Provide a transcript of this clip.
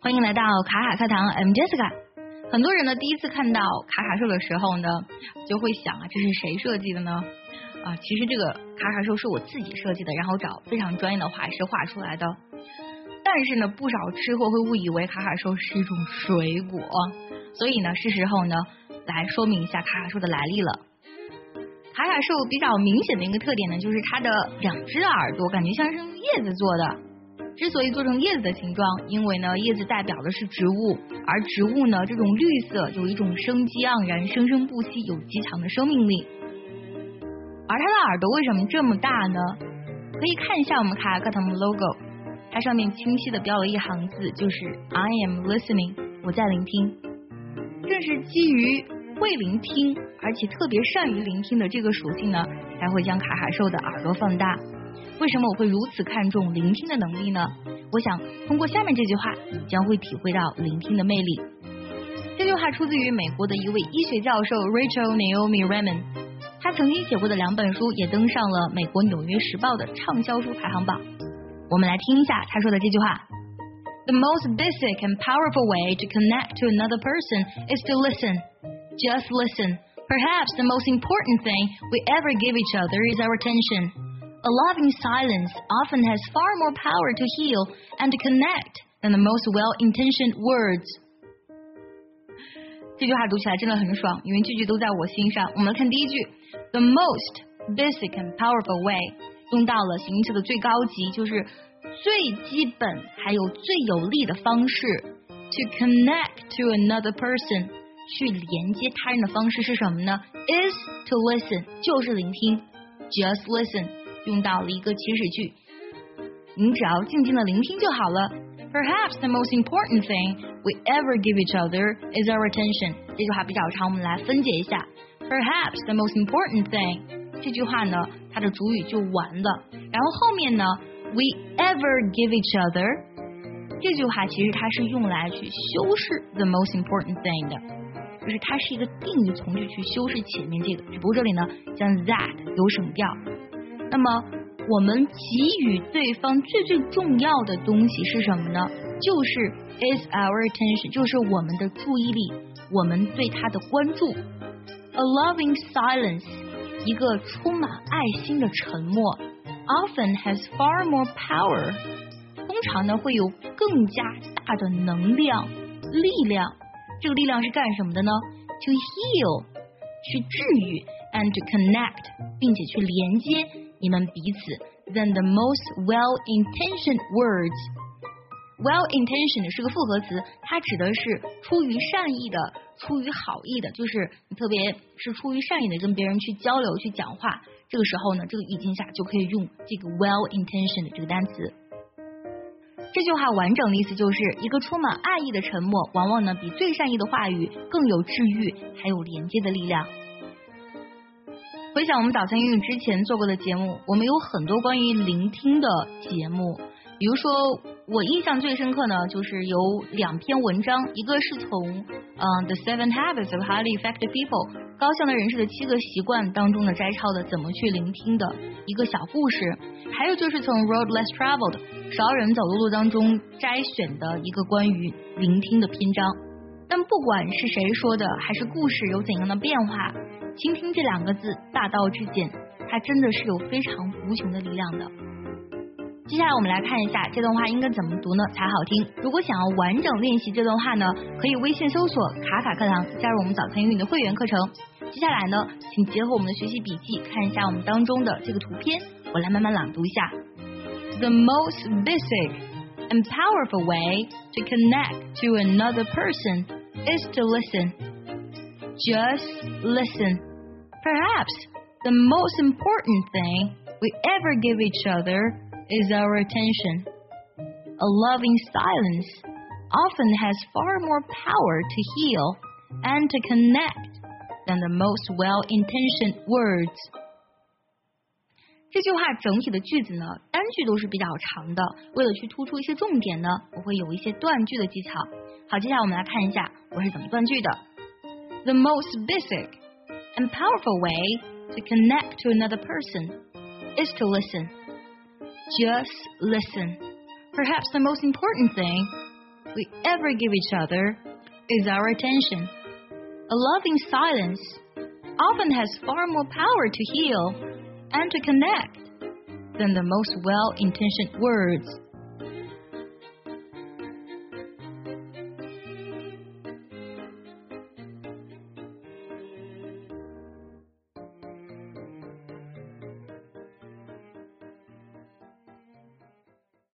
欢迎来到卡卡课堂 ，I'm Jessica。很多人呢，第一次看到卡卡兽的时候呢，就会想啊，这是谁设计的呢？其实这个卡卡兽是我自己设计的，然后找非常专业的画师画出来的。但是呢，不少吃货会误以为卡卡兽是一种水果，所以呢，是时候呢来说明一下卡卡兽的来历了。卡卡兽比较明显的一个特点呢，就是它的两只耳朵感觉像是用叶子做的。之所以做成叶子的形状，因为呢叶子代表的是植物，而植物呢这种绿色有一种生机盎然、生生不息、有极强的生命力。而它的耳朵为什么这么大呢？可以看一下我们卡卡课堂的 logo， 它上面清晰的标了一行字，就是 I am listening， 我在聆听。正是基于会聆听，而且特别善于聆听的这个属性呢，才会将卡卡兽的耳朵放大。为什么我会如此看重聆听的能力呢？我想通过下面这句话，你将会体会到聆听的魅力。这句话出自于美国的一位医学教授 Rachel Naomi Remen， 他曾经写过的2本书也登上了美国纽约时报的畅销书排行榜。我们来听一下他说的这句话。The most basic and powerful way to connect to another person is to listen. Just listen. Perhaps the most important thing we ever give each other is our attention.A loving silence often has far more power to heal and to connect than the most well-intentioned words. 这句话读起来真的很爽，因为句句都在我心上。我们来看第一句 The most basic and powerful way 用到了形容词的最高级，就是最基本还有最有力的方式。To connect to another person 去连接他人的方式是什么呢？ Is to listen 就是聆听。Just listen用到了一个祈使句，你只要静静的聆听就好了。Perhaps the most important thing we ever give each other is our attention。这句话比较长，我们来分解一下。Perhaps the most important thing 这句话呢，它的主语就完了，然后后面呢 we ever give each other 这句话其实它是用来去修饰 the most important thing 的，就是它是一个定语从句去修饰前面这个，只不过这里呢将 that 有省掉。那么我们给予对方最重要的东西是什么呢？就是 is our attention， 就是我们的注意力，我们对他的关注。A loving silence， 一个充满爱心的沉默 often has far more power， 通常呢会有更加大的能量、力量。这个力量是干什么的呢？ To heal， 去治愈 and to connect， 并且去连接你们彼此 than the most well-intentioned words。 Well-intentioned 是个复合词，它指的是出于善意的，出于好意的，就是你特别是出于善意的跟别人去交流去讲话，这个时候呢这个语境下就可以用这个 well-intentioned 这个单词。这句话完整的意思就是一个充满爱意的沉默往往呢比最善意的话语更有治愈还有连接的力量。回想我们早餐英语之前做过的节目，我们有很多关于聆听的节目，比如说我印象最深刻呢就是有2篇文章，一个是从The 7 Habits of Highly Effective People 高效的人士的7个习惯当中的摘抄的怎么去聆听的一个小故事，还有就是从 Road Less Traveled 少人走的路当中摘选的一个关于聆听的篇章。但不管是谁说的还是故事有怎样的变化，倾听这2个字大道至简，它真的是有非常无穷的力量的。接下来我们来看一下这段话应该怎么读呢才好听。如果想要完整练习这段话呢，可以微信搜索卡卡课堂，加入我们早餐英语的会员课程。接下来呢，请结合我们的学习笔记看一下我们当中的这个图片，我来慢慢朗读一下。The most basic and powerful way to connect to another person is to listen. Just listen. Perhaps the most important thing we ever give each other is our attention. A loving silence often has far more power to heal and to connect than the most well-intentioned words. 这句话整体的句子呢，单句都是比较长的，为了去突出一些重点呢，我会有一些断句的技巧。好，接下来我们来看一下我是怎么断句的。The most basic and powerful way to connect to another person is to listen. Just listen. Perhaps the most important thing we ever give each other is our attention. A loving silence often has far more power to heal and to connect than the most well-intentioned words